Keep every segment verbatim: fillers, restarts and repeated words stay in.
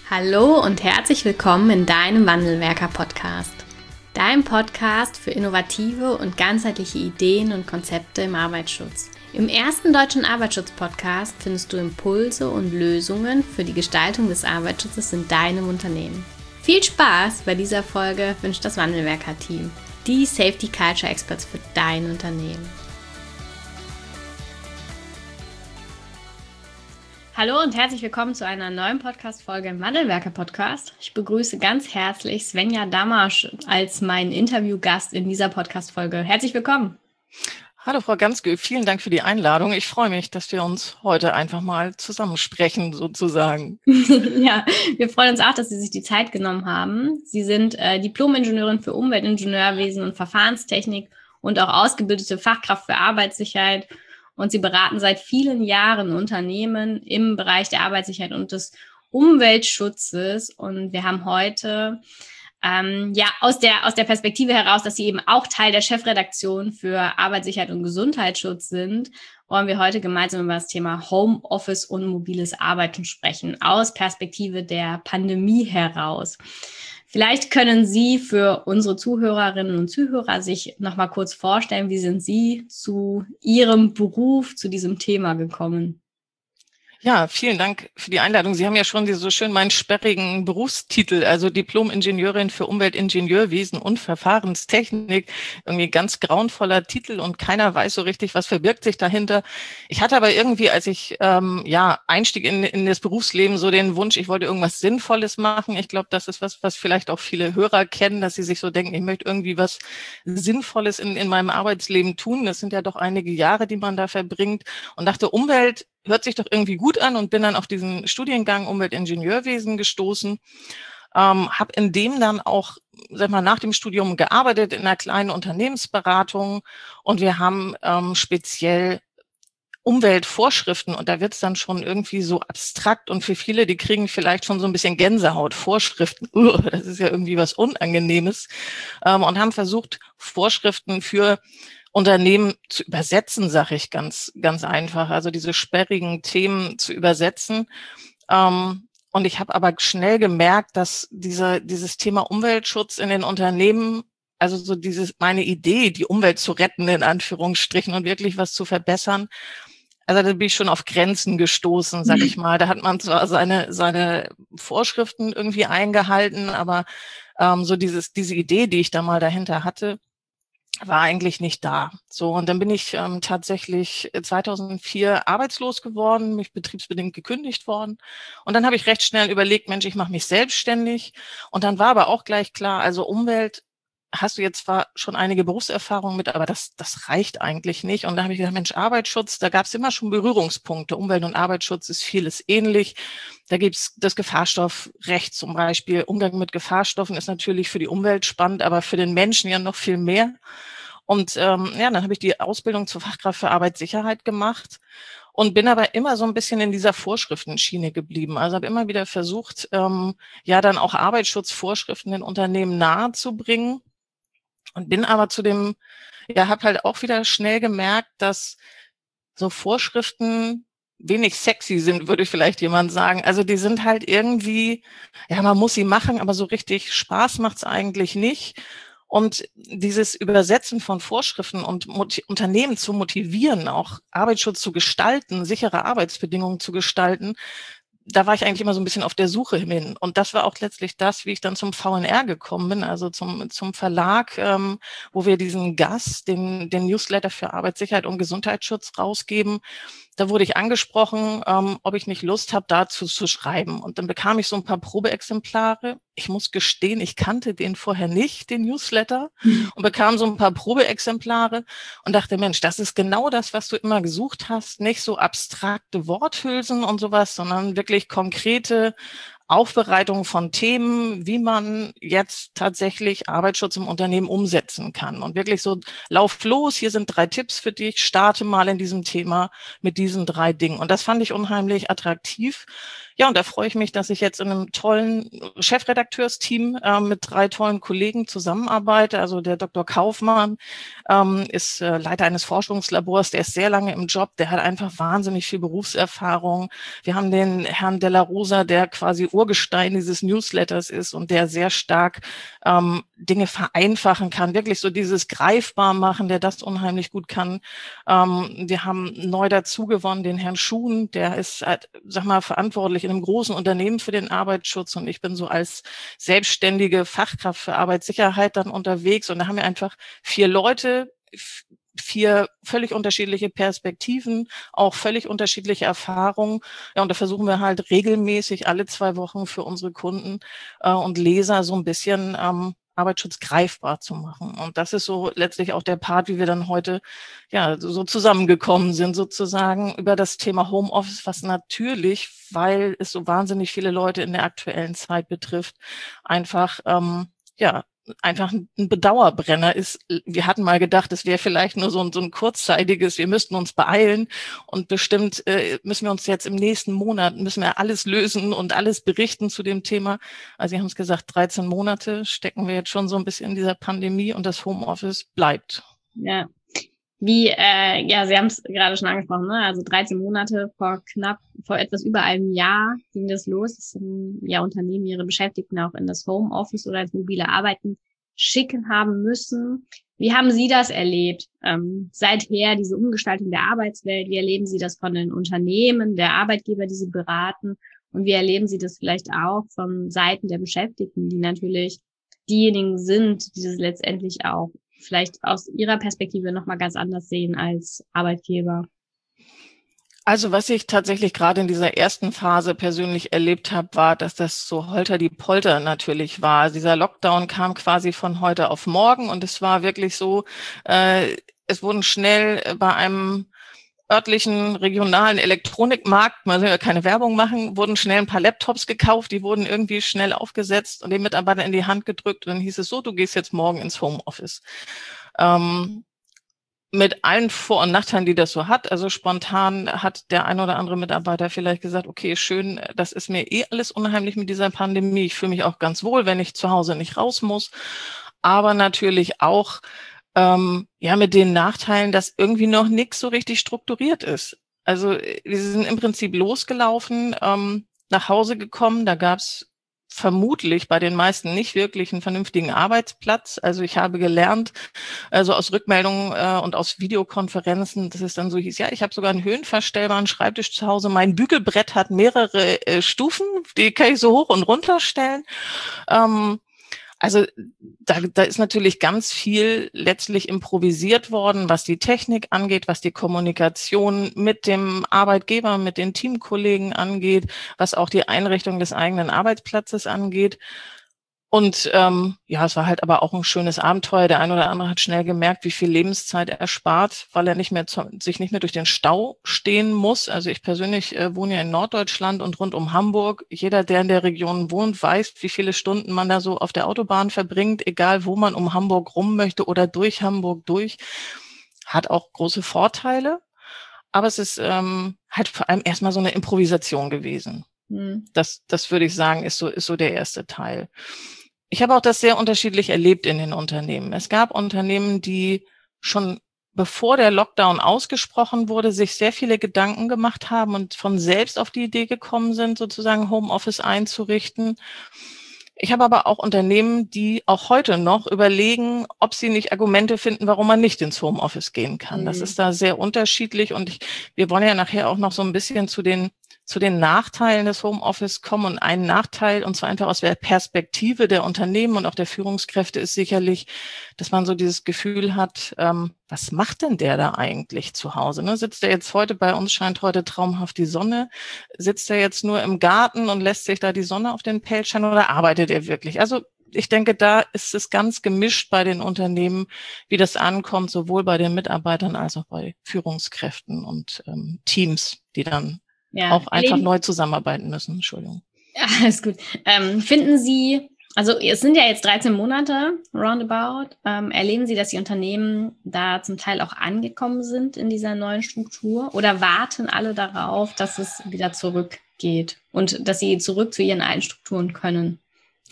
Hallo und herzlich willkommen in deinem Wandelwerker-Podcast. Dein Podcast für innovative und ganzheitliche Ideen und Konzepte im Arbeitsschutz. Im ersten deutschen Arbeitsschutz-Podcast findest du Impulse und Lösungen für die Gestaltung des Arbeitsschutzes in deinem Unternehmen. Viel Spaß bei dieser Folge wünscht das Wandelwerker-Team, die Safety Culture Experts für dein Unternehmen. Hallo und herzlich willkommen zu einer neuen Podcast-Folge im Wandelwerker-Podcast. Ich begrüße ganz herzlich Svenja Damasch als meinen Interviewgast in dieser Podcast-Folge. Herzlich willkommen. Hallo Frau Ganzgö, vielen Dank für die Einladung. Ich freue mich, dass wir uns heute einfach mal zusammensprechen, sozusagen. Ja, wir freuen uns auch, dass Sie sich die Zeit genommen haben. Sie sind äh, Diplom-Ingenieurin für Umweltingenieurwesen und Verfahrenstechnik und auch ausgebildete Fachkraft für Arbeitssicherheit. Und Sie beraten seit vielen Jahren Unternehmen im Bereich der Arbeitssicherheit und des Umweltschutzes. Und wir haben heute ähm, ja aus der aus der Perspektive heraus, dass Sie eben auch Teil der Chefredaktion für Arbeitssicherheit und Gesundheitsschutz sind, wollen wir heute gemeinsam über das Thema Homeoffice und mobiles Arbeiten sprechen, aus Perspektive der Pandemie heraus. Vielleicht können Sie für unsere Zuhörerinnen und Zuhörer sich noch mal kurz vorstellen, wie sind Sie zu Ihrem Beruf, zu diesem Thema gekommen? Ja, vielen Dank für die Einladung. Sie haben ja schon so schön meinen sperrigen Berufstitel, also Diplom-Ingenieurin für Umweltingenieurwesen und Verfahrenstechnik. Irgendwie ganz grauenvoller Titel und keiner weiß so richtig, was verbirgt sich dahinter. Ich hatte aber irgendwie, als ich ähm, ja einstieg in, in das Berufsleben, so den Wunsch, ich wollte irgendwas Sinnvolles machen. Ich glaube, das ist was, was vielleicht auch viele Hörer kennen, dass sie sich so denken, ich möchte irgendwie was Sinnvolles in, in meinem Arbeitsleben tun. Das sind ja doch einige Jahre, die man da verbringt, und dachte, Umwelt hört sich doch irgendwie gut an, und bin dann auf diesen Studiengang Umweltingenieurwesen gestoßen. Ähm, habe in dem dann auch, sag mal, nach dem Studium gearbeitet in einer kleinen Unternehmensberatung, und wir haben ähm, speziell Umweltvorschriften, und da wird es dann schon irgendwie so abstrakt, und für viele, die kriegen vielleicht schon so ein bisschen Gänsehaut. Vorschriften, uh, das ist ja irgendwie was Unangenehmes, ähm, und haben versucht, Vorschriften für Unternehmen zu übersetzen, sage ich ganz, ganz einfach, also diese sperrigen Themen zu übersetzen. Ähm, und ich habe aber schnell gemerkt, dass diese, dieses Thema Umweltschutz in den Unternehmen, also so dieses, meine Idee, die Umwelt zu retten, in Anführungsstrichen, und wirklich was zu verbessern, also da bin ich schon auf Grenzen gestoßen, sag ich mal. Da hat man zwar seine, seine Vorschriften irgendwie eingehalten, aber ähm, so dieses, diese Idee, die ich da mal dahinter hatte, war eigentlich nicht da. So, und dann bin ich ähm, tatsächlich zweitausendvier arbeitslos geworden, mich betriebsbedingt gekündigt worden. Und dann habe ich recht schnell überlegt, Mensch, ich mache mich selbstständig. Und dann war aber auch gleich klar, also Umwelt hast du jetzt zwar schon einige Berufserfahrungen mit, aber das, das reicht eigentlich nicht. Und da habe ich gedacht, Mensch, Arbeitsschutz, da gab es immer schon Berührungspunkte. Umwelt- und Arbeitsschutz ist vieles ähnlich. Da gibt es das Gefahrstoffrecht zum Beispiel. Umgang mit Gefahrstoffen ist natürlich für die Umwelt spannend, aber für den Menschen ja noch viel mehr. Und ähm, ja, dann habe ich die Ausbildung zur Fachkraft für Arbeitssicherheit gemacht und bin aber immer so ein bisschen in dieser Vorschriftenschiene geblieben. Also habe immer wieder versucht, ähm, ja dann auch Arbeitsschutzvorschriften den Unternehmen nahezubringen. Und bin aber zu dem, ja, habe halt auch wieder schnell gemerkt, dass so Vorschriften wenig sexy sind, würde vielleicht jemand sagen. Also die sind halt irgendwie, ja, man muss sie machen, aber so richtig Spaß macht's eigentlich nicht. Und dieses Übersetzen von Vorschriften und Mot- Unternehmen zu motivieren, auch Arbeitsschutz zu gestalten, sichere Arbeitsbedingungen zu gestalten, da war ich eigentlich immer so ein bisschen auf der Suche hin. Und das war auch letztlich das, wie ich dann zum V N R gekommen bin, also zum, zum Verlag, ähm, wo wir diesen G A S, den, den Newsletter für Arbeitssicherheit und Gesundheitsschutz rausgeben. Da wurde ich angesprochen, ähm, ob ich nicht Lust habe, dazu zu schreiben. Und dann bekam ich so ein paar Probeexemplare. Ich muss gestehen, ich kannte den vorher nicht, den Newsletter, und bekam so ein paar Probeexemplare und dachte, Mensch, das ist genau das, was du immer gesucht hast. Nicht so abstrakte Worthülsen und sowas, sondern wirklich konkrete Aufbereitung von Themen, wie man jetzt tatsächlich Arbeitsschutz im Unternehmen umsetzen kann. Und wirklich so, lauf los, hier sind drei Tipps für dich, starte mal in diesem Thema mit diesen drei Dingen. Und das fand ich unheimlich attraktiv. Ja, und da freue ich mich, dass ich jetzt in einem tollen Chefredakteursteam äh, mit drei tollen Kollegen zusammenarbeite. Also der Doktor Kaufmann ähm, ist äh, Leiter eines Forschungslabors, der ist sehr lange im Job, der hat einfach wahnsinnig viel Berufserfahrung. Wir haben den Herrn Della Rosa, der quasi Urgestein dieses Newsletters ist und der sehr stark ähm, Dinge vereinfachen kann, wirklich so dieses greifbar machen, der das unheimlich gut kann. Ähm, wir haben neu dazu gewonnen den Herrn Schuhn, der ist, halt, sag mal, verantwortlich in einem großen Unternehmen für den Arbeitsschutz und ich bin so als selbstständige Fachkraft für Arbeitssicherheit dann unterwegs und da haben wir einfach vier Leute, vier völlig unterschiedliche Perspektiven, auch völlig unterschiedliche Erfahrungen. Ja, und da versuchen wir halt regelmäßig alle zwei Wochen für unsere Kunden äh, und Leser so ein bisschen ähm, Arbeitsschutz greifbar zu machen. Und das ist so letztlich auch der Part, wie wir dann heute ja so zusammengekommen sind, sozusagen über das Thema Homeoffice, was natürlich, weil es so wahnsinnig viele Leute in der aktuellen Zeit betrifft, einfach ähm, ja einfach ein Bedauerbrenner ist. Wir hatten mal gedacht, es wäre vielleicht nur so ein, so ein kurzzeitiges, wir müssten uns beeilen und bestimmt äh, müssen wir uns jetzt im nächsten Monat, müssen wir alles lösen und alles berichten zu dem Thema. Also Sie haben es gesagt, dreizehn Monate stecken wir jetzt schon so ein bisschen in dieser Pandemie und das Homeoffice bleibt. Ja. Wie, äh, ja, Sie haben es gerade schon angesprochen, ne? Also dreizehn Monate vor knapp, vor etwas über einem Jahr ging das los, dass ähm, ja Unternehmen ihre Beschäftigten auch in das Homeoffice oder ins mobile Arbeiten schicken haben müssen. Wie haben Sie das erlebt? Ähm, seither diese Umgestaltung der Arbeitswelt, wie erleben Sie das von den Unternehmen, der Arbeitgeber, die Sie beraten? Und wie erleben Sie das vielleicht auch von Seiten der Beschäftigten, die natürlich diejenigen sind, die das letztendlich auch vielleicht aus Ihrer Perspektive nochmal ganz anders sehen als Arbeitgeber? Also was ich tatsächlich gerade in dieser ersten Phase persönlich erlebt habe, war, dass das so holter die Polter natürlich war. Also dieser Lockdown kam quasi von heute auf morgen und es war wirklich so, äh, es wurden schnell bei einem örtlichen, regionalen Elektronikmarkt, man soll ja keine Werbung machen, wurden schnell ein paar Laptops gekauft, die wurden irgendwie schnell aufgesetzt und den Mitarbeitern in die Hand gedrückt und dann hieß es so, du gehst jetzt morgen ins Homeoffice. Ähm, mit allen Vor- und Nachteilen, die das so hat. Also spontan hat der ein oder andere Mitarbeiter vielleicht gesagt, okay, schön, das ist mir eh alles unheimlich mit dieser Pandemie. Ich fühle mich auch ganz wohl, wenn ich zu Hause nicht raus muss. Aber natürlich auch ähm, ja mit den Nachteilen, dass irgendwie noch nichts so richtig strukturiert ist. Also wir sind im Prinzip losgelaufen, ähm, nach Hause gekommen, da gab's vermutlich bei den meisten nicht wirklich einen vernünftigen Arbeitsplatz. Also ich habe gelernt, also aus Rückmeldungen äh, und aus Videokonferenzen, dass es dann so hieß, ja, ich habe sogar einen höhenverstellbaren Schreibtisch zu Hause. Mein Bügelbrett hat mehrere äh, Stufen, die kann ich so hoch und runter stellen. Ähm, also da, da ist natürlich ganz viel letztlich improvisiert worden, was die Technik angeht, was die Kommunikation mit dem Arbeitgeber, mit den Teamkollegen angeht, was auch die Einrichtung des eigenen Arbeitsplatzes angeht. Und ähm, ja, es war halt aber auch ein schönes Abenteuer. Der ein oder andere hat schnell gemerkt, wie viel Lebenszeit er spart, weil er nicht mehr zu, sich nicht mehr durch den Stau stehen muss. Also ich persönlich äh, wohne ja in Norddeutschland und rund um Hamburg. Jeder, der in der Region wohnt, weiß, wie viele Stunden man da so auf der Autobahn verbringt, egal wo man um Hamburg rum möchte oder durch Hamburg durch. Hat auch große Vorteile. Aber es ist ähm, halt vor allem erstmal so eine Improvisation gewesen. Hm. Das, das würde ich sagen, ist so, ist so der erste Teil. Ich habe auch das sehr unterschiedlich erlebt in den Unternehmen. Es gab Unternehmen, die schon bevor der Lockdown ausgesprochen wurde, sich sehr viele Gedanken gemacht haben und von selbst auf die Idee gekommen sind, sozusagen Homeoffice einzurichten. Ich habe aber auch Unternehmen, die auch heute noch überlegen, ob sie nicht Argumente finden, warum man nicht ins Homeoffice gehen kann. Mhm. Das ist da sehr unterschiedlich und ich, wir wollen ja nachher auch noch so ein bisschen zu den zu den Nachteilen des Homeoffice kommen. Und ein Nachteil, und zwar einfach aus der Perspektive der Unternehmen und auch der Führungskräfte, ist sicherlich, dass man so dieses Gefühl hat, ähm, was macht denn der da eigentlich zu Hause? Ne? Sitzt er jetzt heute, bei uns scheint heute traumhaft die Sonne, sitzt er jetzt nur im Garten und lässt sich da die Sonne auf den Pelz scheinen oder arbeitet er wirklich? Also ich denke, da ist es ganz gemischt bei den Unternehmen, wie das ankommt, sowohl bei den Mitarbeitern als auch bei Führungskräften und ähm, Teams, die dann ja, auch einfach neu zusammenarbeiten müssen. Entschuldigung. Ja, alles gut. Ähm, finden Sie, also es sind ja jetzt dreizehn Monate roundabout, ähm, erleben Sie, dass die Unternehmen da zum Teil auch angekommen sind in dieser neuen Struktur oder warten alle darauf, dass es wieder zurückgeht und dass sie zurück zu ihren alten Strukturen können?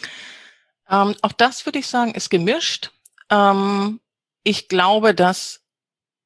Ähm, auch das würde ich sagen, ist gemischt. Ähm, ich glaube, dass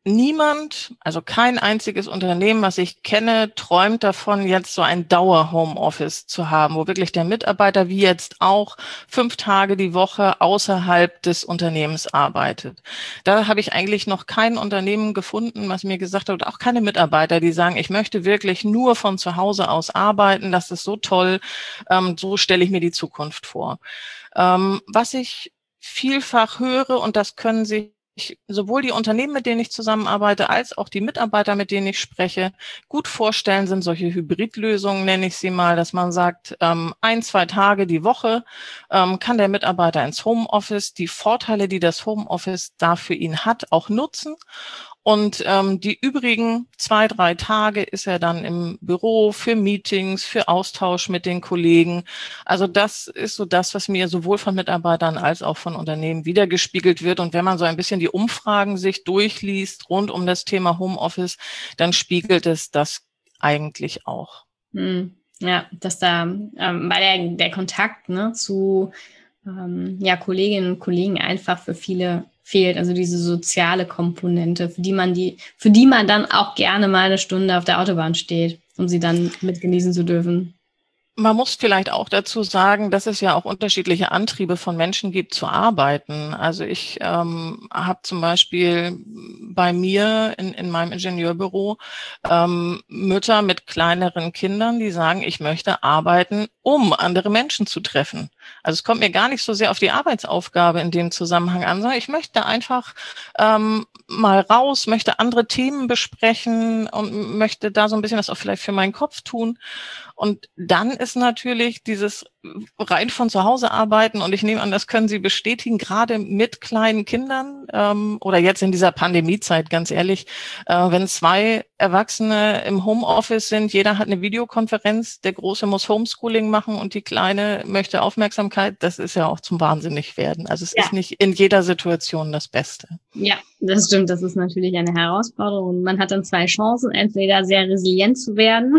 niemand, also kein einziges Unternehmen, was ich kenne, träumt davon, jetzt so ein Dauer-Homeoffice zu haben, wo wirklich der Mitarbeiter wie jetzt auch fünf Tage die Woche außerhalb des Unternehmens arbeitet. Da habe ich eigentlich noch kein Unternehmen gefunden, was mir gesagt hat, oder auch keine Mitarbeiter, die sagen, ich möchte wirklich nur von zu Hause aus arbeiten, das ist so toll, ähm, so stelle ich mir die Zukunft vor. Ähm, was ich vielfach höre, und das können sich Ich, sowohl die Unternehmen, mit denen ich zusammenarbeite, als auch die Mitarbeiter, mit denen ich spreche, gut vorstellen, sind solche Hybridlösungen, nenne ich sie mal, dass man sagt, ähm, ein, zwei Tage die Woche ähm, kann der Mitarbeiter ins Homeoffice, die Vorteile, die das Homeoffice da für ihn hat, auch nutzen. Und ähm, die übrigen zwei, drei Tage ist er dann im Büro für Meetings, für Austausch mit den Kollegen. Also das ist so das, was mir sowohl von Mitarbeitern als auch von Unternehmen wiedergespiegelt wird. Und wenn man so ein bisschen die Umfragen sich durchliest rund um das Thema Homeoffice, dann spiegelt es das eigentlich auch. Hm. Ja, dass da, ähm, weil der, der Kontakt ne, zu ähm, ja, Kolleginnen und Kollegen einfach für viele fehlt, also diese soziale Komponente, für die man die, für die man dann auch gerne mal eine Stunde auf der Autobahn steht, um sie dann mit genießen zu dürfen. Man muss vielleicht auch dazu sagen, dass es ja auch unterschiedliche Antriebe von Menschen gibt zu arbeiten. Also ich ähm, habe zum Beispiel bei mir in, in meinem Ingenieurbüro ähm, Mütter mit kleineren Kindern, die sagen, ich möchte arbeiten, um andere Menschen zu treffen. Also es kommt mir gar nicht so sehr auf die Arbeitsaufgabe in dem Zusammenhang an, sondern ich möchte einfach ähm, mal raus, möchte andere Themen besprechen und möchte da so ein bisschen was auch vielleicht für meinen Kopf tun. Und dann ist natürlich dieses rein von zu Hause arbeiten, und ich nehme an, das können Sie bestätigen, gerade mit kleinen Kindern ähm, oder jetzt in dieser Pandemiezeit, ganz ehrlich, äh, wenn zwei Erwachsene im Homeoffice sind, jeder hat eine Videokonferenz, der Große muss Homeschooling machen und die Kleine möchte Aufmerksamkeit, das ist ja auch zum Wahnsinnig werden. Also es ja. ist nicht in jeder Situation das Beste. Ja, das stimmt, das ist natürlich eine Herausforderung. Man hat dann zwei Chancen, entweder sehr resilient zu werden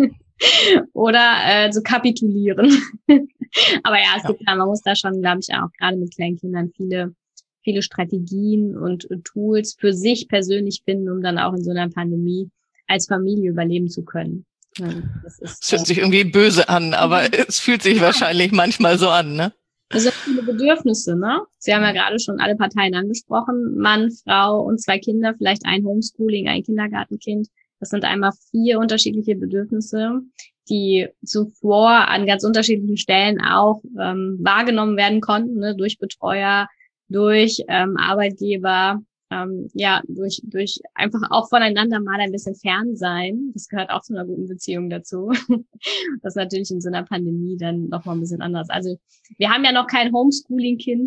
oder äh, zu kapitulieren. Aber ja, es ja. gibt, man muss da schon, glaube ich, auch gerade mit kleinen Kindern viele, viele Strategien und Tools für sich persönlich finden, um dann auch in so einer Pandemie als Familie überleben zu können. Das ist, es hört äh, sich irgendwie böse an, aber es fühlt sich ja. wahrscheinlich manchmal so an, ne? Das sind viele Bedürfnisse, ne? Sie haben ja gerade schon alle Parteien angesprochen. Mann, Frau und zwei Kinder, vielleicht ein Homeschooling, ein Kindergartenkind. Das sind einmal vier unterschiedliche Bedürfnisse, die zuvor an ganz unterschiedlichen Stellen auch ähm, wahrgenommen werden konnten, ne? Durch Betreuer, durch ähm, Arbeitgeber, ähm, ja, durch durch einfach auch voneinander mal ein bisschen fern sein. Das gehört auch zu einer guten Beziehung dazu. Das ist natürlich in so einer Pandemie dann noch mal ein bisschen anders. Also wir haben ja noch kein Homeschooling-Kind.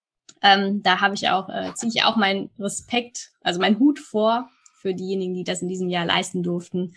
Ähm, da habe ich auch, äh, ziehe ich auch meinen Respekt, also meinen Hut vor für diejenigen, die das in diesem Jahr leisten durften.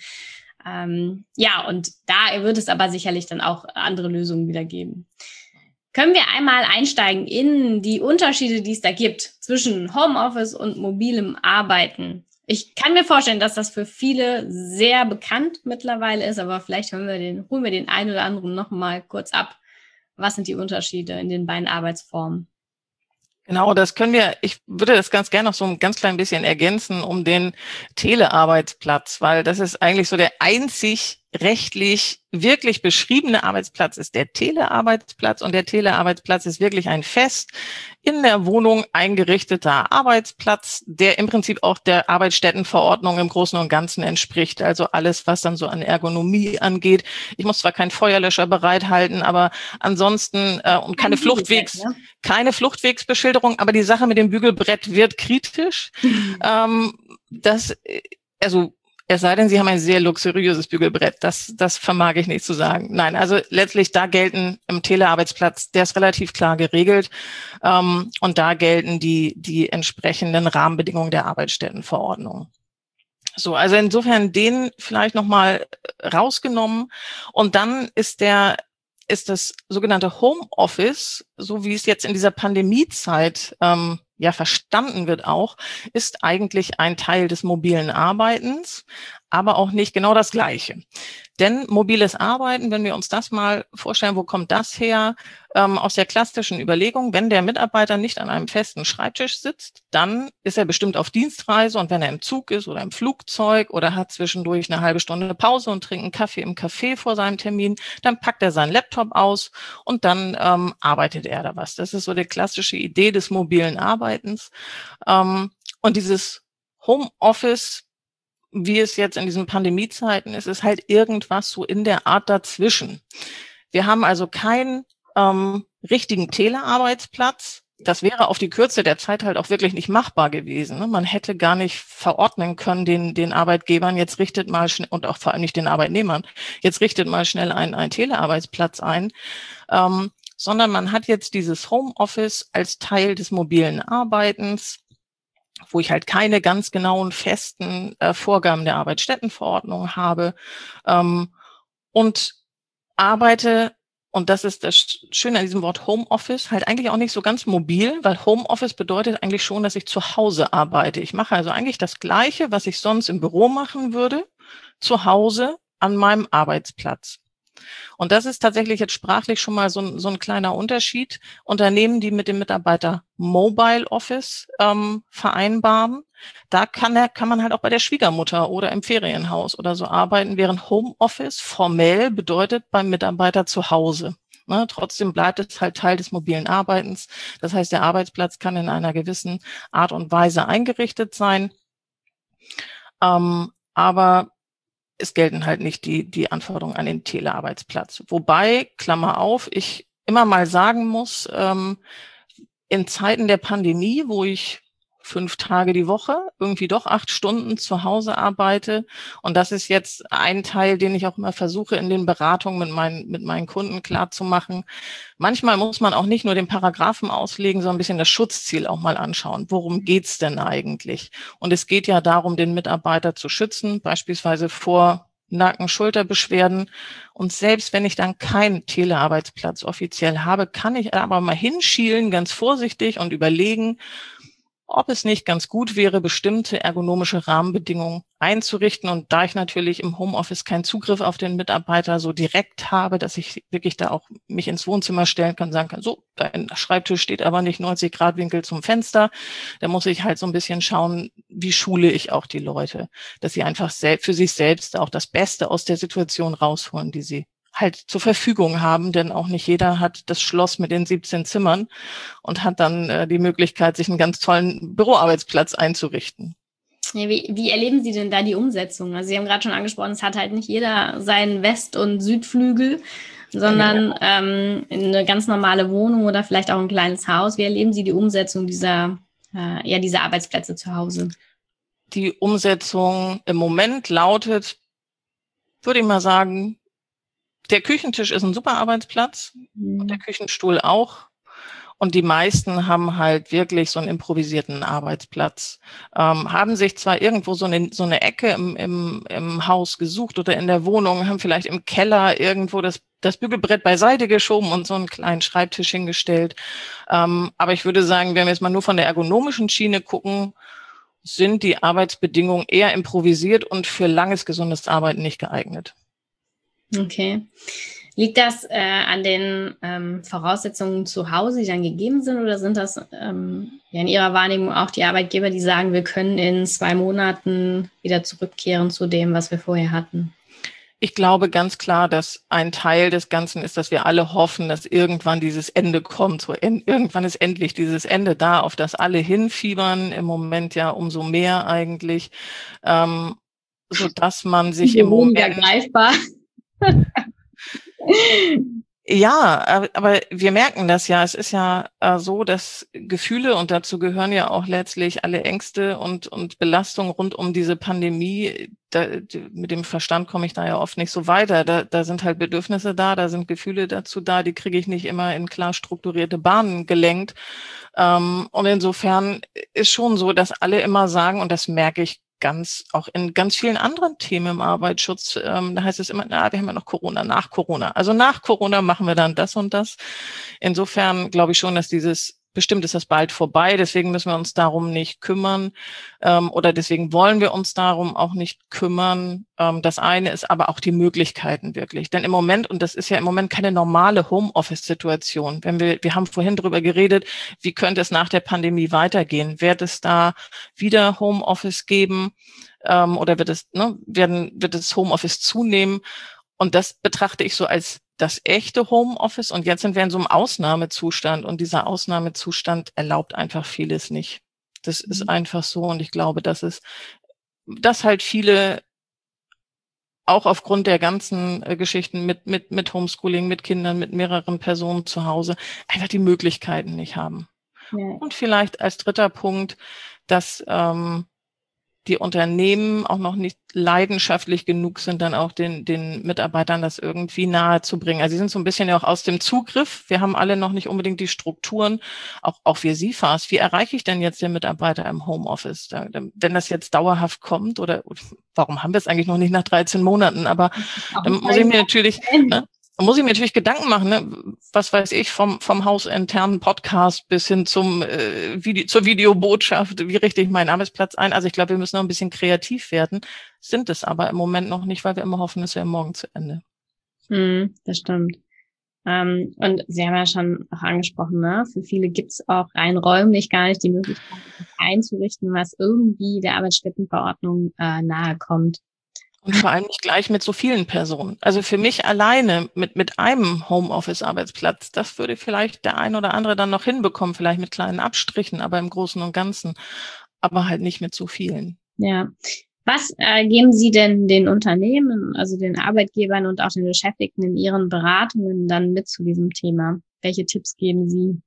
Ähm, ja, und da wird es aber sicherlich dann auch andere Lösungen wieder geben. Können wir einmal einsteigen in die Unterschiede, die es da gibt zwischen Homeoffice und mobilem Arbeiten? Ich kann mir vorstellen, dass das für viele sehr bekannt mittlerweile ist, aber vielleicht holen wir den, holen wir den einen oder anderen noch mal kurz ab. Was sind die Unterschiede in den beiden Arbeitsformen? Genau, das können wir, ich würde das ganz gerne noch so ein ganz klein bisschen ergänzen um den Telearbeitsplatz, weil das ist eigentlich so der einzig rechtlich wirklich beschriebene Arbeitsplatz ist der Telearbeitsplatz, und der Telearbeitsplatz ist wirklich ein fest in der Wohnung eingerichteter Arbeitsplatz, der im Prinzip auch der Arbeitsstättenverordnung im Großen und Ganzen entspricht. Also alles, was dann so an Ergonomie angeht. Ich muss zwar keinen Feuerlöscher bereithalten, aber ansonsten äh, und keine Fluchtwegs, ne? keine Fluchtwegsbeschilderung, aber die Sache mit dem Bügelbrett wird kritisch. Mhm. Ähm, das, also Es sei denn, Sie haben ein sehr luxuriöses Bügelbrett. Das, das vermag ich nicht zu sagen. Nein, also letztlich da gelten im Telearbeitsplatz, der ist relativ klar geregelt. Ähm, und da gelten die, die entsprechenden Rahmenbedingungen der Arbeitsstättenverordnung. So, also insofern den vielleicht nochmal rausgenommen. Und dann ist der, ist das sogenannte Homeoffice, so wie es jetzt in dieser Pandemiezeit ähm, ja verstanden wird auch, ist eigentlich ein Teil des mobilen Arbeitens. aber auch nicht genau das Gleiche. Denn mobiles Arbeiten, wenn wir uns das mal vorstellen, wo kommt das her? Ähm, aus der klassischen Überlegung, wenn der Mitarbeiter nicht an einem festen Schreibtisch sitzt, dann ist er bestimmt auf Dienstreise, und wenn er im Zug ist oder im Flugzeug oder hat zwischendurch eine halbe Stunde Pause und trinkt einen Kaffee im Café vor seinem Termin, dann packt er seinen Laptop aus und dann ähm, arbeitet er da was. Das ist so die klassische Idee des mobilen Arbeitens. Ähm, und dieses Homeoffice, wie es jetzt in diesen Pandemiezeiten ist, ist halt irgendwas so in der Art dazwischen. Wir haben also keinen ähm, richtigen Telearbeitsplatz. Das wäre auf die Kürze der Zeit halt auch wirklich nicht machbar gewesen. Ne? Man hätte gar nicht verordnen können den, den Arbeitgebern, jetzt richtet mal schnell, und auch vor allem nicht den Arbeitnehmern, jetzt richtet mal schnell einen, einen Telearbeitsplatz ein, ähm, sondern man hat jetzt dieses Homeoffice als Teil des mobilen Arbeitens, wo ich halt keine ganz genauen festen äh, Vorgaben der Arbeitsstättenverordnung habe, ähm, und arbeite, und das ist das Schöne an diesem Wort Homeoffice, halt eigentlich auch nicht so ganz mobil, weil Homeoffice bedeutet eigentlich schon, dass ich zu Hause arbeite. Ich mache also eigentlich das Gleiche, was ich sonst im Büro machen würde, zu Hause an meinem Arbeitsplatz. Und das ist tatsächlich jetzt sprachlich schon mal so ein, so ein kleiner Unterschied. Unternehmen, die mit dem Mitarbeiter Mobile Office ähm, vereinbaren, da kann, er, kann man halt auch bei der Schwiegermutter oder im Ferienhaus oder so arbeiten, während Homeoffice formell bedeutet beim Mitarbeiter zu Hause. Ne, trotzdem bleibt es halt Teil des mobilen Arbeitens. Das heißt, der Arbeitsplatz kann in einer gewissen Art und Weise eingerichtet sein. Ähm, aber es gelten halt nicht die, die Anforderungen an den Telearbeitsplatz. Wobei, Klammer auf, ich immer mal sagen muss, ähm, in Zeiten der Pandemie, wo ich fünf Tage die Woche irgendwie doch acht Stunden zu Hause arbeite, und das ist jetzt ein Teil, den ich auch immer versuche, in den Beratungen mit meinen, mit meinen Kunden klarzumachen. Manchmal muss man auch nicht nur den Paragraphen auslegen, sondern ein bisschen das Schutzziel auch mal anschauen. Worum geht's denn eigentlich? Und es geht ja darum, den Mitarbeiter zu schützen, beispielsweise vor Nacken-Schulterbeschwerden. Und selbst wenn ich dann keinen Telearbeitsplatz offiziell habe, kann ich aber mal hinschielen, ganz vorsichtig, und überlegen, ob es nicht ganz gut wäre, bestimmte ergonomische Rahmenbedingungen einzurichten. Und da ich natürlich im Homeoffice keinen Zugriff auf den Mitarbeiter so direkt habe, dass ich wirklich da auch mich ins Wohnzimmer stellen kann, sagen kann, so, dein Schreibtisch steht aber nicht neunzig Grad Winkel zum Fenster. Da muss ich halt so ein bisschen schauen, wie schule ich auch die Leute, dass sie einfach für sich selbst auch das Beste aus der Situation rausholen, die sie halt zur Verfügung haben, denn auch nicht jeder hat das Schloss mit den siebzehn Zimmern und hat dann äh, die Möglichkeit, sich einen ganz tollen Büroarbeitsplatz einzurichten. Ja, wie, wie erleben Sie denn da die Umsetzung? Also Sie haben gerade schon angesprochen, es hat halt nicht jeder seinen West- und Südflügel, sondern ja. ähm, eine ganz normale Wohnung oder vielleicht auch ein kleines Haus. Wie erleben Sie die Umsetzung dieser, äh, ja, dieser Arbeitsplätze zu Hause? Die Umsetzung im Moment lautet, würde ich mal sagen, der Küchentisch ist ein super Arbeitsplatz, mhm. und der Küchenstuhl auch. Und die meisten haben halt wirklich so einen improvisierten Arbeitsplatz, ähm, haben sich zwar irgendwo so eine, so eine Ecke im, im, im Haus gesucht oder in der Wohnung, haben vielleicht im Keller irgendwo das, das Bügelbrett beiseite geschoben und so einen kleinen Schreibtisch hingestellt. Ähm, aber ich würde sagen, wenn wir jetzt mal nur von der ergonomischen Schiene gucken, sind die Arbeitsbedingungen eher improvisiert und für langes, gesundes Arbeiten nicht geeignet. Okay. Liegt das äh, an den ähm, Voraussetzungen zu Hause, die dann gegeben sind, oder sind das ähm, ja in Ihrer Wahrnehmung auch die Arbeitgeber, die sagen, wir können in zwei Monaten wieder zurückkehren zu dem, was wir vorher hatten? Ich glaube ganz klar, dass ein Teil des Ganzen ist, dass wir alle hoffen, dass irgendwann dieses Ende kommt. So en- irgendwann ist endlich dieses Ende da, auf das alle hinfiebern. Im Moment ja umso mehr eigentlich, ähm, so dass man sich im Moment greifbar. Ja, aber wir merken das ja. Es ist ja äh, so, dass Gefühle, und dazu gehören ja auch letztlich alle Ängste und, und Belastungen rund um diese Pandemie, da, mit dem Verstand komme ich da ja oft nicht so weiter. Da, da sind halt Bedürfnisse da, da sind Gefühle dazu da, die kriege ich nicht immer in klar strukturierte Bahnen gelenkt. Ähm, und insofern ist schon so, dass alle immer sagen, und das merke ich ganz, auch in ganz vielen anderen Themen im Arbeitsschutz, ähm, da heißt es immer, na, wir haben ja noch Corona, nach Corona. Also nach Corona machen wir dann das und das. Insofern glaube ich schon, dass dieses bestimmt ist das bald vorbei, deswegen müssen wir uns darum nicht kümmern ähm, oder deswegen wollen wir uns darum auch nicht kümmern. Ähm, das eine ist aber auch die Möglichkeiten wirklich. Denn im Moment, und das ist ja im Moment keine normale Homeoffice-Situation, wenn wir, wir haben vorhin darüber geredet, wie könnte es nach der Pandemie weitergehen? Wird es da wieder Homeoffice geben ähm, oder wird es, ne, werden, wird es Homeoffice zunehmen? Und das betrachte ich so als das echte Homeoffice. Und jetzt sind wir in so einem Ausnahmezustand. Und dieser Ausnahmezustand erlaubt einfach vieles nicht. Das mhm. ist einfach so. Und ich glaube, dass es, dass halt viele auch aufgrund der ganzen äh, Geschichten mit, mit, mit Homeschooling, mit Kindern, mit mehreren Personen zu Hause einfach die Möglichkeiten nicht haben. Ja. Und vielleicht als dritter Punkt, dass, ähm, die Unternehmen auch noch nicht leidenschaftlich genug sind, dann auch den, den Mitarbeitern das irgendwie nahe zu bringen. Also sie sind so ein bisschen ja auch aus dem Zugriff. Wir haben alle noch nicht unbedingt die Strukturen, auch, auch wir S I F As. Wie erreiche ich denn jetzt den Mitarbeiter im Homeoffice? Da, wenn das jetzt dauerhaft kommt oder warum haben wir es eigentlich noch nicht nach dreizehn Monaten? Aber dann muss ich mir natürlich, ne, Da muss ich mir natürlich Gedanken machen, ne? Was weiß ich, vom vom hausinternen Podcast bis hin zum äh, Video, zur Videobotschaft, wie richte ich meinen Arbeitsplatz ein? Also ich glaube, wir müssen noch ein bisschen kreativ werden, sind es aber im Moment noch nicht, weil wir immer hoffen, es wäre morgen zu Ende. Hm, das stimmt. Ähm, und Sie haben ja schon auch angesprochen, ne? Für viele gibt es auch rein räumlich gar nicht die Möglichkeit, das einzurichten, was irgendwie der Arbeitsstättenverordnung äh, nahe kommt. Und vor allem nicht gleich mit so vielen Personen. Also für mich alleine mit mit einem Homeoffice-Arbeitsplatz, das würde vielleicht der ein oder andere dann noch hinbekommen, vielleicht mit kleinen Abstrichen, aber im Großen und Ganzen, aber halt nicht mit so vielen. Ja. Was äh, geben Sie denn den Unternehmen, also den Arbeitgebern und auch den Beschäftigten in Ihren Beratungen dann mit zu diesem Thema? Welche Tipps geben Sie?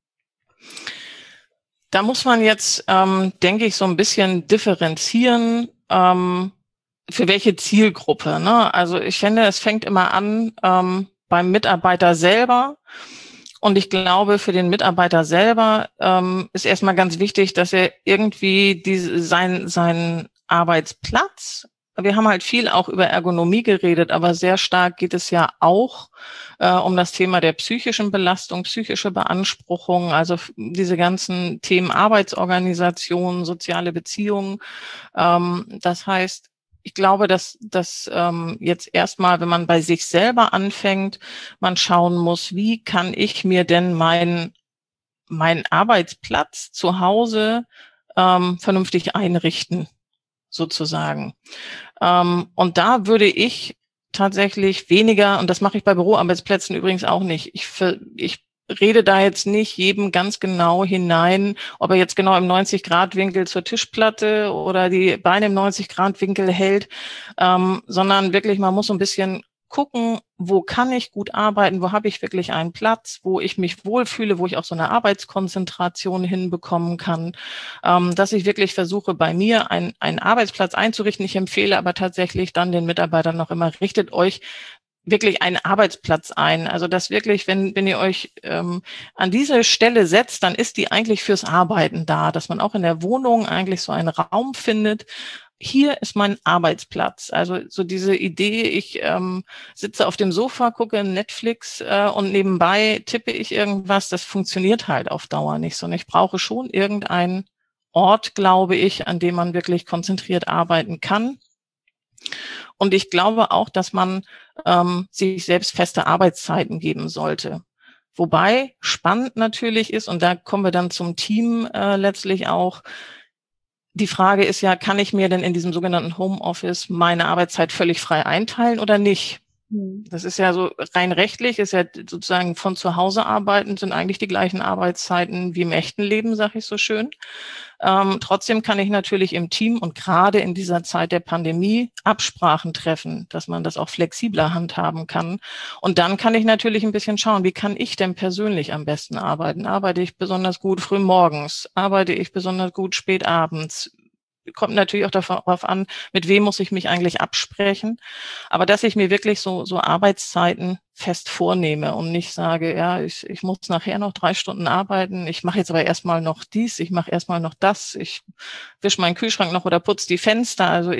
Da muss man jetzt, ähm, denke ich, so ein bisschen differenzieren, ähm, für welche Zielgruppe, ne? Also ich finde, es fängt immer an ähm, beim Mitarbeiter selber. Und ich glaube, für den Mitarbeiter selber ähm, ist erstmal ganz wichtig, dass er irgendwie diese, sein, seinen Arbeitsplatz, wir haben halt viel auch über Ergonomie geredet, aber sehr stark geht es ja auch äh, um das Thema der psychischen Belastung, psychische Beanspruchung, also diese ganzen Themen Arbeitsorganisation, soziale Beziehungen. Ähm, das heißt, ich glaube, dass, dass ähm, jetzt erstmal, wenn man bei sich selber anfängt, man schauen muss, wie kann ich mir denn meinen meinen Arbeitsplatz zu Hause ähm, vernünftig einrichten, sozusagen. Ähm, und da würde ich tatsächlich weniger, und das mache ich bei Büroarbeitsplätzen übrigens auch nicht, ich, ich rede da jetzt nicht jedem ganz genau hinein, ob er jetzt genau im neunzig-Grad-Winkel zur Tischplatte oder die Beine im neunzig-Grad-Winkel hält, ähm, sondern wirklich, man muss so ein bisschen gucken, wo kann ich gut arbeiten, wo habe ich wirklich einen Platz, wo ich mich wohlfühle, wo ich auch so eine Arbeitskonzentration hinbekommen kann, ähm, dass ich wirklich versuche, bei mir einen, einen Arbeitsplatz einzurichten. Ich empfehle aber tatsächlich dann den Mitarbeitern noch immer, richtet euch wirklich einen Arbeitsplatz ein. Also das wirklich, wenn, wenn ihr euch ähm, an diese Stelle setzt, dann ist die eigentlich fürs Arbeiten da, dass man auch in der Wohnung eigentlich so einen Raum findet. Hier ist mein Arbeitsplatz. Also so diese Idee, ich ähm, sitze auf dem Sofa, gucke Netflix äh, und nebenbei tippe ich irgendwas, das funktioniert halt auf Dauer nicht so. Und ich brauche schon irgendeinen Ort, glaube ich, an dem man wirklich konzentriert arbeiten kann. Und ich glaube auch, dass man ähm, sich selbst feste Arbeitszeiten geben sollte. Wobei spannend natürlich ist, und da kommen wir dann zum Team äh, letztlich auch, die Frage ist ja, kann ich mir denn in diesem sogenannten Homeoffice meine Arbeitszeit völlig frei einteilen oder nicht? Das ist ja so rein rechtlich, ist ja sozusagen von zu Hause arbeiten, sind eigentlich die gleichen Arbeitszeiten wie im echten Leben, sag ich so schön. Ähm, trotzdem kann ich natürlich im Team und gerade in dieser Zeit der Pandemie Absprachen treffen, dass man das auch flexibler handhaben kann. Und dann kann ich natürlich ein bisschen schauen, wie kann ich denn persönlich am besten arbeiten? Arbeite ich besonders gut früh morgens? Arbeite ich besonders gut spät abends? Kommt natürlich auch darauf an, mit wem muss ich mich eigentlich absprechen. Aber dass ich mir wirklich so, so Arbeitszeiten fest vornehme und nicht sage, ja, ich, ich muss nachher noch drei Stunden arbeiten, ich mache jetzt aber erstmal noch dies, ich mache erstmal noch das, ich wische meinen Kühlschrank noch oder putze die Fenster. Also ich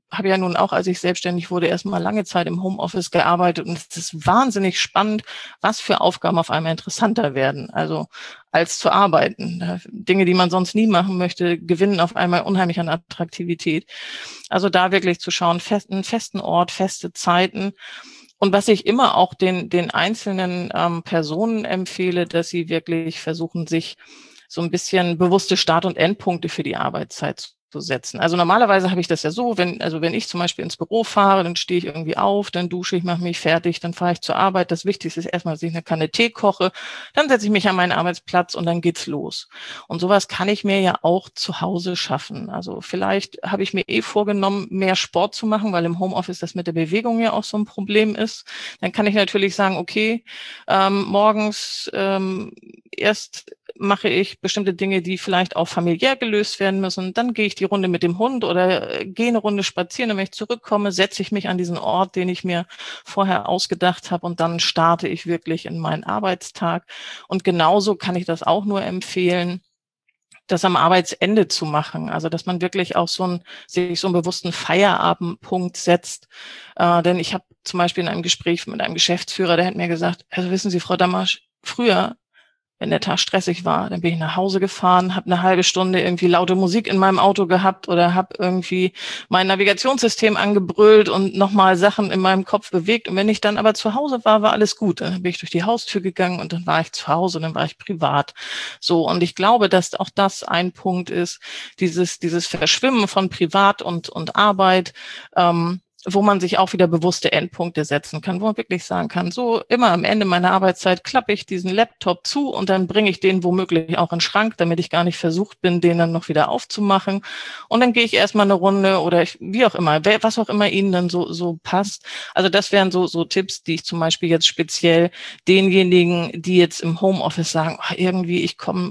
habe ja nun auch, als ich selbstständig wurde, erstmal lange Zeit im Homeoffice gearbeitet und es ist wahnsinnig spannend, was für Aufgaben auf einmal interessanter werden, also als zu arbeiten. Dinge, die man sonst nie machen möchte, gewinnen auf einmal unheimlich an Attraktivität. Also da wirklich zu schauen, fest, einen festen Ort, feste Zeiten. Und was ich immer auch den, den einzelnen ähm, Personen empfehle, dass sie wirklich versuchen, sich so ein bisschen bewusste Start- und Endpunkte für die Arbeitszeit zu setzen. Also normalerweise habe ich das ja so, wenn, also wenn ich zum Beispiel ins Büro fahre, dann stehe ich irgendwie auf, dann dusche ich, mache mich fertig, dann fahre ich zur Arbeit. Das Wichtigste ist erstmal, dass ich eine Kanne Tee koche, dann setze ich mich an meinen Arbeitsplatz und dann geht's los. Und sowas kann ich mir ja auch zu Hause schaffen. Also vielleicht habe ich mir eh vorgenommen, mehr Sport zu machen, weil im Homeoffice das mit der Bewegung ja auch so ein Problem ist. Dann kann ich natürlich sagen, okay, ähm, morgens ähm, erst mache ich bestimmte Dinge, die vielleicht auch familiär gelöst werden müssen. Dann gehe ich die Runde mit dem Hund oder gehe eine Runde spazieren. Und wenn ich zurückkomme, setze ich mich an diesen Ort, den ich mir vorher ausgedacht habe. Und dann starte ich wirklich in meinen Arbeitstag. Und genauso kann ich das auch nur empfehlen, das am Arbeitsende zu machen. Also, dass man wirklich auch so einen, sich so einen bewussten Feierabendpunkt setzt. Äh, denn ich habe zum Beispiel in einem Gespräch mit einem Geschäftsführer, der hat mir gesagt, also wissen Sie, Frau Damasch, früher, wenn der Tag stressig war, dann bin ich nach Hause gefahren, habe eine halbe Stunde irgendwie laute Musik in meinem Auto gehabt oder habe irgendwie mein Navigationssystem angebrüllt und nochmal Sachen in meinem Kopf bewegt. Und wenn ich dann aber zu Hause war, war alles gut. Dann bin ich durch die Haustür gegangen und dann war ich zu Hause und dann war ich privat. So, und ich glaube, dass auch das ein Punkt ist, dieses dieses Verschwimmen von Privat und und Arbeit, ähm, wo man sich auch wieder bewusste Endpunkte setzen kann, wo man wirklich sagen kann, so immer am Ende meiner Arbeitszeit klappe ich diesen Laptop zu und dann bringe ich den womöglich auch in den Schrank, damit ich gar nicht versucht bin, den dann noch wieder aufzumachen. Und dann gehe ich erstmal eine Runde oder ich, wie auch immer, was auch immer Ihnen dann so, so passt. Also das wären so, so Tipps, die ich zum Beispiel jetzt speziell denjenigen, die jetzt im Homeoffice sagen, oh, irgendwie ich komme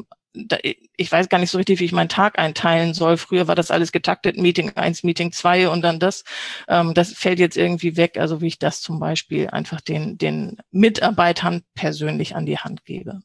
ich weiß gar nicht so richtig, wie ich meinen Tag einteilen soll. Früher war das alles getaktet, Meeting eins, Meeting zwei und dann das. Ähm, das fällt jetzt irgendwie weg, also wie ich das zum Beispiel einfach den, den Mitarbeitern persönlich an die Hand gebe.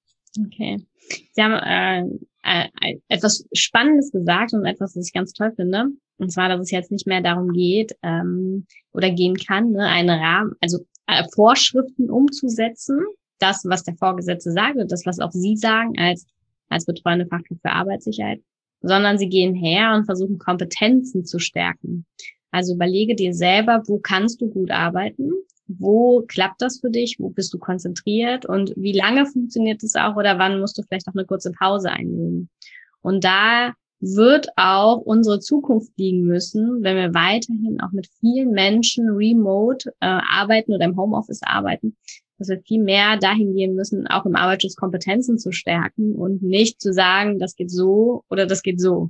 Okay. Sie haben äh, äh, etwas Spannendes gesagt und etwas, was ich ganz toll finde. Und zwar, dass es jetzt nicht mehr darum geht ähm, oder gehen kann, ne, einen Rahmen, also äh, Vorschriften umzusetzen, das, was der Vorgesetzte sagt und das, was auch Sie sagen als als betreuende Fachkraft für Arbeitssicherheit, sondern sie gehen her und versuchen, Kompetenzen zu stärken. Also überlege dir selber, wo kannst du gut arbeiten, wo klappt das für dich, wo bist du konzentriert und wie lange funktioniert es auch oder wann musst du vielleicht auch eine kurze Pause einlegen. Und da wird auch unsere Zukunft liegen müssen, wenn wir weiterhin auch mit vielen Menschen remote äh, arbeiten oder im Homeoffice arbeiten, dass wir viel mehr dahin gehen müssen, auch im Arbeitsschutz Kompetenzen zu stärken und nicht zu sagen, das geht so oder das geht so.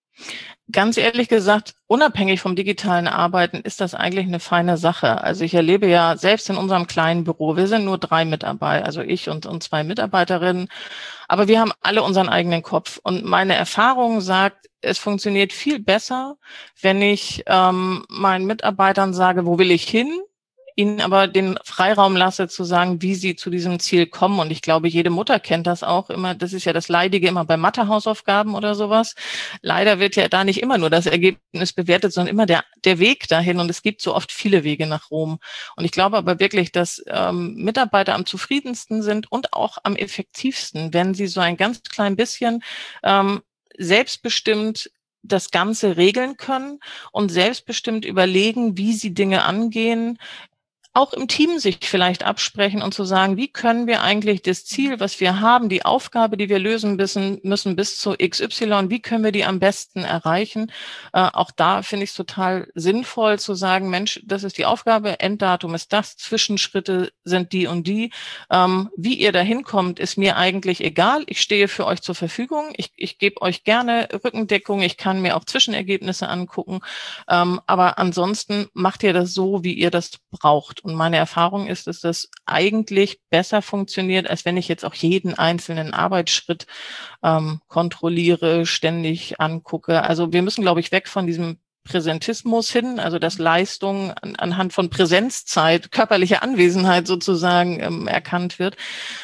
Ganz ehrlich gesagt, unabhängig vom digitalen Arbeiten ist das eigentlich eine feine Sache. Also ich erlebe ja selbst in unserem kleinen Büro, wir sind nur drei Mitarbeiter, also ich und, und zwei Mitarbeiterinnen, aber wir haben alle unseren eigenen Kopf. Und meine Erfahrung sagt, es funktioniert viel besser, wenn ich ähm, meinen Mitarbeitern sage, wo will ich hin? Ihnen aber den Freiraum lasse, zu sagen, wie sie zu diesem Ziel kommen. Und ich glaube, jede Mutter kennt das auch immer. Das ist ja das Leidige immer bei Mathe-Hausaufgaben oder sowas. Leider wird ja da nicht immer nur das Ergebnis bewertet, sondern immer der, der Weg dahin. Und es gibt so oft viele Wege nach Rom. Und ich glaube aber wirklich, dass ähm, Mitarbeiter am zufriedensten sind und auch am effektivsten, wenn sie so ein ganz klein bisschen ähm, selbstbestimmt das Ganze regeln können und selbstbestimmt überlegen, wie sie Dinge angehen, auch im Team sich vielleicht absprechen und zu sagen, wie können wir eigentlich das Ziel, was wir haben, die Aufgabe, die wir lösen müssen, müssen bis zu X Y, wie können wir die am besten erreichen? Äh, auch da finde ich es total sinnvoll zu sagen, Mensch, das ist die Aufgabe, Enddatum ist das, Zwischenschritte sind die und die. Ähm, wie ihr da hinkommt, ist mir eigentlich egal. Ich stehe für euch zur Verfügung. Ich, ich gebe euch gerne Rückendeckung. Ich kann mir auch Zwischenergebnisse angucken. Ähm, aber ansonsten macht ihr das so, wie ihr das braucht. Und meine Erfahrung ist, dass das eigentlich besser funktioniert, als wenn ich jetzt auch jeden einzelnen Arbeitsschritt ähm, kontrolliere, ständig angucke. Also wir müssen, glaube ich, weg von diesem Präsentismus hin, also dass Leistung an, anhand von Präsenzzeit, körperlicher Anwesenheit sozusagen ähm, erkannt wird.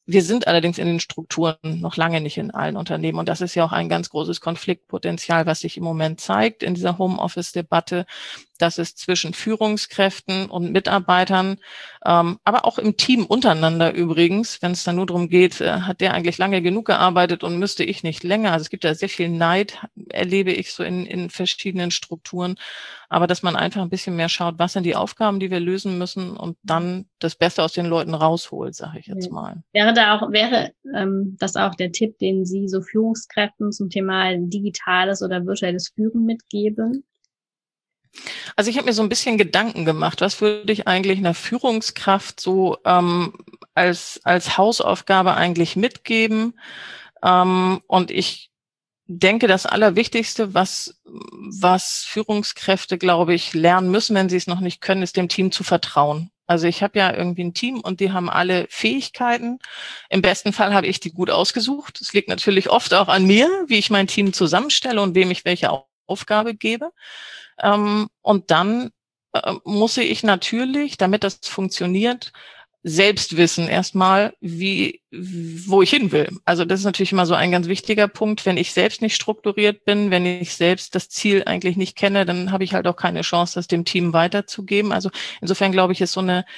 Wir sind allerdings in den Strukturen noch lange nicht in allen Unternehmen. Und das ist ja auch ein ganz großes Konfliktpotenzial, was sich im Moment zeigt in dieser Homeoffice-Debatte, dass es zwischen Führungskräften und Mitarbeitern, ähm, aber auch im Team untereinander übrigens, wenn es dann nur darum geht, äh, hat der eigentlich lange genug gearbeitet und müsste ich nicht länger. Also es gibt da sehr viel Neid, erlebe ich so in, in verschiedenen Strukturen. Aber dass man einfach ein bisschen mehr schaut, was sind die Aufgaben, die wir lösen müssen und dann das Beste aus den Leuten rausholt, sage ich jetzt mal. Wäre da auch, wäre ähm, das auch der Tipp, den Sie so Führungskräften zum Thema digitales oder virtuelles Führen mitgeben? Also ich habe mir so ein bisschen Gedanken gemacht, was würde ich eigentlich einer Führungskraft so ähm, als als Hausaufgabe eigentlich mitgeben? Ähm, und ich denke, das Allerwichtigste, was was Führungskräfte, glaube ich, lernen müssen, wenn sie es noch nicht können, ist dem Team zu vertrauen. Also ich habe ja irgendwie ein Team und die haben alle Fähigkeiten. Im besten Fall habe ich die gut ausgesucht. Es liegt natürlich oft auch an mir, wie ich mein Team zusammenstelle und wem ich welche Aufgabe gebe. Ähm, und dann äh, muss ich natürlich, damit das funktioniert, selbst wissen erstmal, wie, wo ich hin will. Also das ist natürlich immer so ein ganz wichtiger Punkt. Wenn ich selbst nicht strukturiert bin, wenn ich selbst das Ziel eigentlich nicht kenne, dann habe ich halt auch keine Chance, das dem Team weiterzugeben. Also insofern glaube ich, ist so eine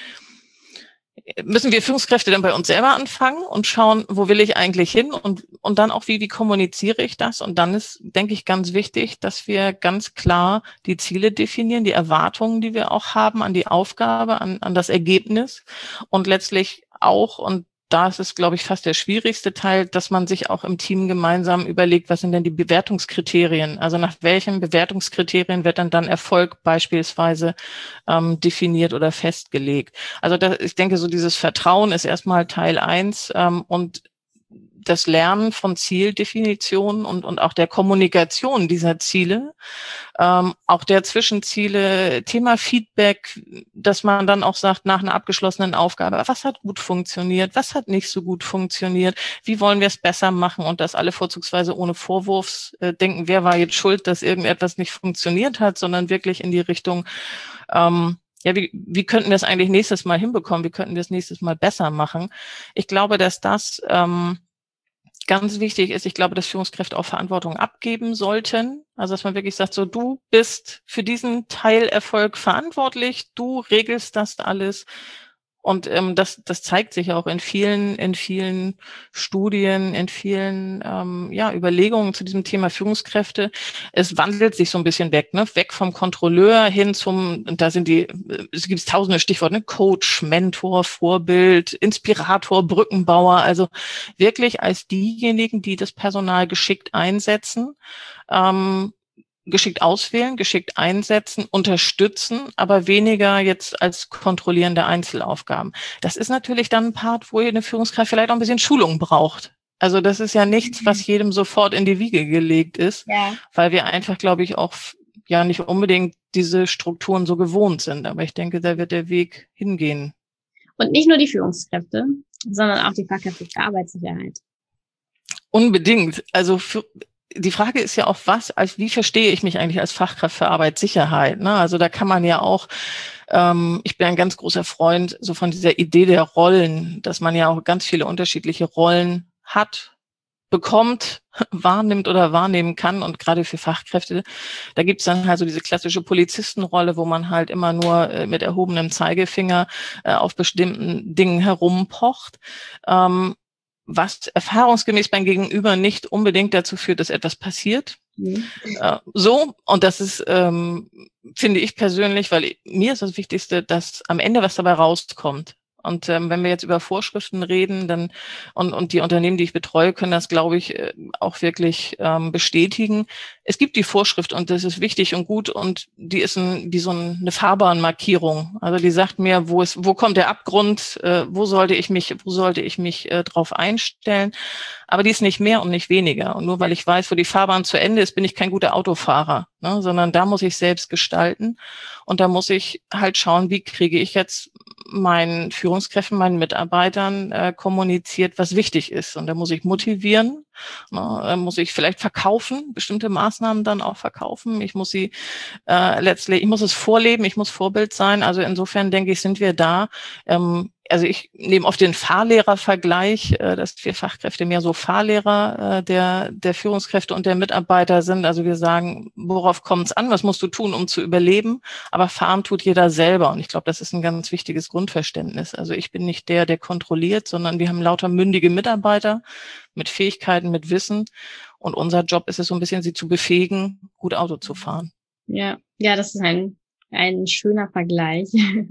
müssen wir Führungskräfte dann bei uns selber anfangen und schauen, wo will ich eigentlich hin und, und dann auch, wie, wie kommuniziere ich das? Und dann ist, denke ich, ganz wichtig, dass wir ganz klar die Ziele definieren, die Erwartungen, die wir auch haben an die Aufgabe, an, an das Ergebnis und letztlich auch, und da ist es, glaube ich, fast der schwierigste Teil, dass man sich auch im Team gemeinsam überlegt, was sind denn die Bewertungskriterien? Also nach welchen Bewertungskriterien wird dann dann Erfolg beispielsweise ähm, definiert oder festgelegt? Also das, ich denke, so dieses Vertrauen ist erstmal Teil eins ähm, und das Lernen von Zieldefinitionen und, und auch der Kommunikation dieser Ziele, ähm, auch der Zwischenziele, Thema Feedback, dass man dann auch sagt, nach einer abgeschlossenen Aufgabe, was hat gut funktioniert, was hat nicht so gut funktioniert, wie wollen wir es besser machen und das alle vorzugsweise ohne Vorwurfsdenken, wer war jetzt schuld, dass irgendetwas nicht funktioniert hat, sondern wirklich in die Richtung, ähm, ja, wie, wie könnten wir es eigentlich nächstes Mal hinbekommen, wie könnten wir es nächstes Mal besser machen? Ich glaube, dass das ähm, ganz wichtig ist, ich glaube, dass Führungskräfte auch Verantwortung abgeben sollten. Also, dass man wirklich sagt, so, du bist für diesen Teilerfolg verantwortlich, du regelst das alles. Und ähm, das, das zeigt sich auch in vielen, in vielen Studien, in vielen ähm, ja, Überlegungen zu diesem Thema Führungskräfte. Es wandelt sich so ein bisschen weg, ne? Weg vom Kontrolleur hin zum, und da sind die, es gibt tausende Stichworte, ne? Coach, Mentor, Vorbild, Inspirator, Brückenbauer. Also wirklich als diejenigen, die das Personal geschickt einsetzen, ähm, geschickt auswählen, geschickt einsetzen, unterstützen, aber weniger jetzt als kontrollierende Einzelaufgaben. Das ist natürlich dann ein Part, wo eine Führungskraft vielleicht auch ein bisschen Schulung braucht. Also das ist ja nichts, was jedem sofort in die Wiege gelegt ist, ja, weil wir einfach, glaube ich, auch ja nicht unbedingt diese Strukturen so gewohnt sind. Aber ich denke, da wird der Weg hingehen. Und nicht nur die Führungskräfte, sondern auch die Fachkräfte für Arbeitssicherheit. Unbedingt. Also für die Frage ist ja auch, was, als wie verstehe ich mich eigentlich als Fachkraft für Arbeitssicherheit? Ne? Also da kann man ja auch, ähm, ich bin ein ganz großer Freund so von dieser Idee der Rollen, dass man ja auch ganz viele unterschiedliche Rollen hat, bekommt, wahrnimmt oder wahrnehmen kann. Und gerade für Fachkräfte, da gibt es dann halt so diese klassische Polizistenrolle, wo man halt immer nur äh, mit erhobenem Zeigefinger äh, auf bestimmten Dingen herumpocht. Ähm, was erfahrungsgemäß beim Gegenüber nicht unbedingt dazu führt, dass etwas passiert. Mhm. Äh, so, und das ist, ähm, finde ich persönlich, weil mir ist das Wichtigste, dass am Ende was dabei rauskommt. Und ähm, wenn wir jetzt über Vorschriften reden, dann und, und die Unternehmen, die ich betreue, können das, glaube ich, auch wirklich ähm, bestätigen. Es gibt die Vorschrift und das ist wichtig und gut und die ist ein, wie so eine Fahrbahnmarkierung. Also die sagt mir, wo ist, wo kommt der Abgrund, äh, wo sollte ich mich, wo sollte ich mich äh, drauf einstellen. Aber die ist nicht mehr und nicht weniger. Und nur weil ich weiß, wo die Fahrbahn zu Ende ist, bin ich kein guter Autofahrer, ne? Sondern da muss ich selbst gestalten und da muss ich halt schauen, wie kriege ich jetzt meinen Führungskräften, meinen Mitarbeitern äh, kommuniziert, was wichtig ist. Und da muss ich motivieren, ne? Da muss ich vielleicht verkaufen, bestimmte Maßnahmen dann auch verkaufen. Ich muss sie äh, letztlich, ich muss es vorleben, ich muss Vorbild sein. Also insofern denke ich, sind wir da ähm, also ich nehme oft den Fahrlehrervergleich, dass wir Fachkräfte mehr so Fahrlehrer der, der Führungskräfte und der Mitarbeiter sind. Also wir sagen, worauf kommt es an? Was musst du tun, um zu überleben? Aber fahren tut jeder selber. Und ich glaube, das ist ein ganz wichtiges Grundverständnis. Also ich bin nicht der, der kontrolliert, sondern wir haben lauter mündige Mitarbeiter mit Fähigkeiten, mit Wissen. Und unser Job ist es so ein bisschen, sie zu befähigen, gut Auto zu fahren. Ja, ja, das ist ein, ein schöner Vergleich.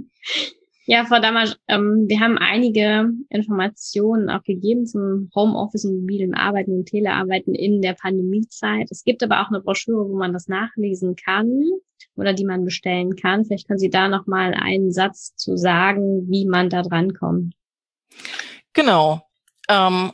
Ja, Frau Damasch, ähm, wir haben einige Informationen auch gegeben zum Homeoffice und mobilen Arbeiten und Telearbeiten in der Pandemiezeit. Es gibt aber auch eine Broschüre, wo man das nachlesen kann oder die man bestellen kann. Vielleicht können Sie da noch mal einen Satz zu sagen, wie man da drankommt. Genau. Ähm,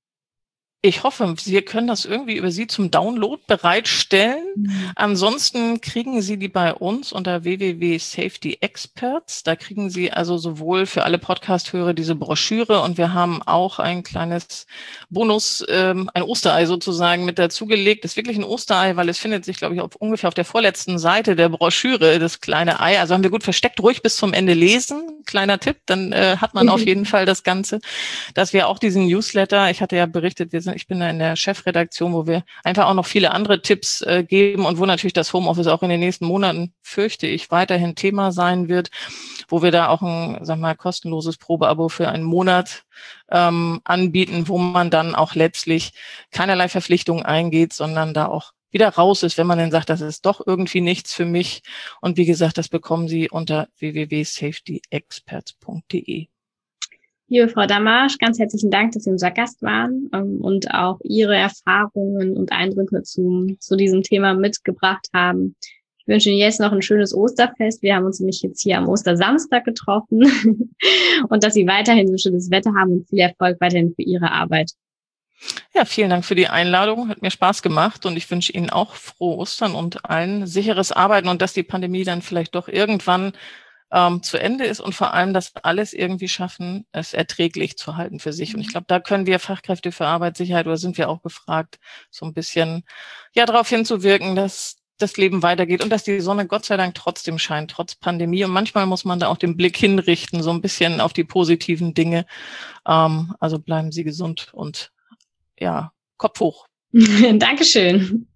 Ich hoffe, wir können das irgendwie über Sie zum Download bereitstellen. Mhm. Ansonsten kriegen Sie die bei uns unter w w w punkt safety experts. Da kriegen Sie also sowohl für alle Podcast-Hörer diese Broschüre und wir haben auch ein kleines Bonus, ähm, ein Osterei sozusagen mit dazugelegt. Das ist wirklich ein Osterei, weil es findet sich, glaube ich, auf, ungefähr auf der vorletzten Seite der Broschüre, das kleine Ei. Also haben wir gut versteckt, ruhig bis zum Ende lesen. Kleiner Tipp, dann äh, hat man auf jeden Fall das Ganze. Dass wir auch diesen Newsletter, ich hatte ja berichtet, wir sind ich bin da in der Chefredaktion, wo wir einfach auch noch viele andere Tipps äh, geben und wo natürlich das Homeoffice auch in den nächsten Monaten, fürchte ich, weiterhin Thema sein wird, wo wir da auch ein, sag mal, kostenloses Probeabo für einen Monat ähm, anbieten, wo man dann auch letztlich keinerlei Verpflichtungen eingeht, sondern da auch wieder raus ist, wenn man dann sagt, das ist doch irgendwie nichts für mich. Und wie gesagt, das bekommen Sie unter w w w punkt safety experts punkt d e. Liebe Frau Damasch, ganz herzlichen Dank, dass Sie unser Gast waren ähm, und auch Ihre Erfahrungen und Eindrücke zu, zu diesem Thema mitgebracht haben. Ich wünsche Ihnen jetzt noch ein schönes Osterfest. Wir haben uns nämlich jetzt hier am Ostersamstag getroffen und dass Sie weiterhin so schönes Wetter haben und viel Erfolg weiterhin für Ihre Arbeit. Ja, vielen Dank für die Einladung. Hat mir Spaß gemacht und ich wünsche Ihnen auch frohe Ostern und allen sicheres Arbeiten und dass die Pandemie dann vielleicht doch irgendwann Ähm, zu Ende ist und vor allem, dass alles irgendwie schaffen, es erträglich zu halten für sich. Und ich glaube, da können wir Fachkräfte für Arbeitssicherheit oder sind wir auch gefragt, so ein bisschen ja darauf hinzuwirken, dass das Leben weitergeht und dass die Sonne Gott sei Dank trotzdem scheint, trotz Pandemie. Und manchmal muss man da auch den Blick hinrichten, so ein bisschen auf die positiven Dinge. Ähm, also bleiben Sie gesund und ja, Kopf hoch. Dankeschön.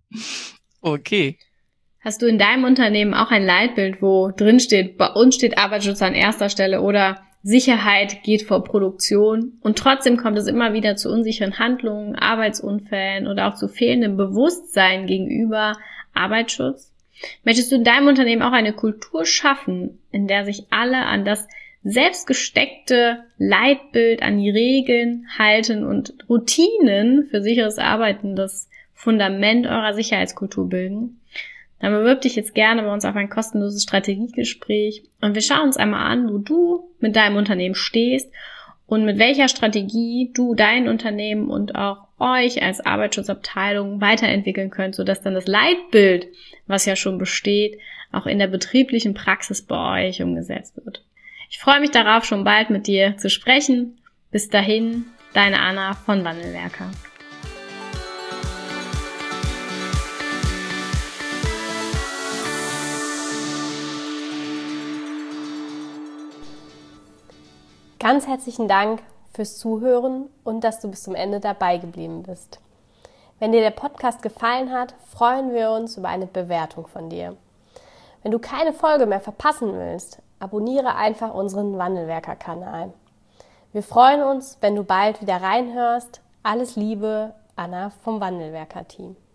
Okay. Hast du in deinem Unternehmen auch ein Leitbild, wo drin steht, bei uns steht Arbeitsschutz an erster Stelle oder Sicherheit geht vor Produktion und trotzdem kommt es immer wieder zu unsicheren Handlungen, Arbeitsunfällen oder auch zu fehlendem Bewusstsein gegenüber Arbeitsschutz? Möchtest du in deinem Unternehmen auch eine Kultur schaffen, in der sich alle an das selbstgesteckte Leitbild, an die Regeln halten und Routinen für sicheres Arbeiten das Fundament eurer Sicherheitskultur bilden? Dann bewirb dich jetzt gerne bei uns auf ein kostenloses Strategiegespräch und wir schauen uns einmal an, wo du mit deinem Unternehmen stehst und mit welcher Strategie du dein Unternehmen und auch euch als Arbeitsschutzabteilung weiterentwickeln könnt, sodass dann das Leitbild, was ja schon besteht, auch in der betrieblichen Praxis bei euch umgesetzt wird. Ich freue mich darauf, schon bald mit dir zu sprechen. Bis dahin, deine Anna von Wandelwerker. Ganz herzlichen Dank fürs Zuhören und dass du bis zum Ende dabei geblieben bist. Wenn dir der Podcast gefallen hat, freuen wir uns über eine Bewertung von dir. Wenn du keine Folge mehr verpassen willst, abonniere einfach unseren Wandelwerker-Kanal. Wir freuen uns, wenn du bald wieder reinhörst. Alles Liebe, Anna vom Wandelwerker-Team.